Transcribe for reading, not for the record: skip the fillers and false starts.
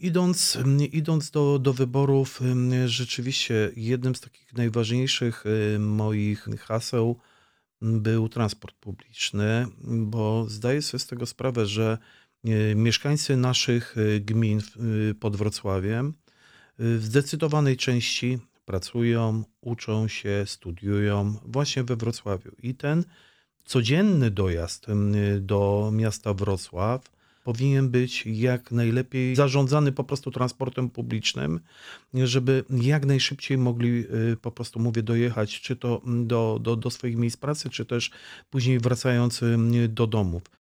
Idąc do wyborów, rzeczywiście jednym z takich najważniejszych moich haseł był transport publiczny, bo zdaję sobie z tego sprawę, że mieszkańcy naszych gmin pod Wrocławiem w zdecydowanej części pracują, uczą się, studiują właśnie we Wrocławiu. I ten codzienny dojazd do miasta Wrocław powinien być jak najlepiej zarządzany po prostu transportem publicznym, żeby jak najszybciej mogli po prostu, mówię, dojechać czy to do swoich miejsc pracy, czy też później wracając do domów.